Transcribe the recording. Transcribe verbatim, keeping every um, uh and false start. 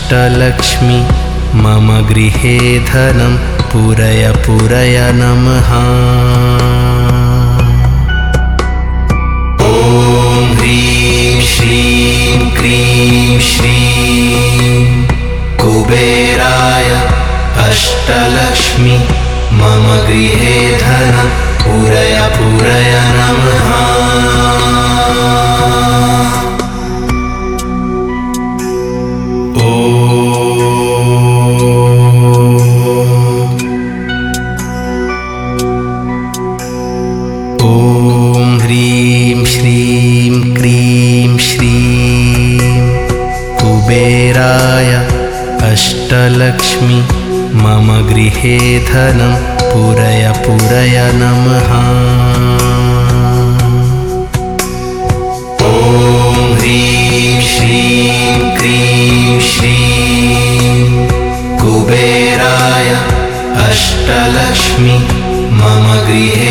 अष्टलक्ष्मी मम गृहे धनं पूरय पूरय नमः। ॐ ह्रीं श्रीं क्रीं श्रीं कुबेराय अष्टलक्ष्मी मम गृहे धनं पूरय पूरय नमः। अष्टलक्ष्मी मम गृहे धनं पूरय पूरय नमः। ॐ ह्रीं श्रीं क्रीं श्रीं कुबेराय अष्टलक्ष्मी मम गृहे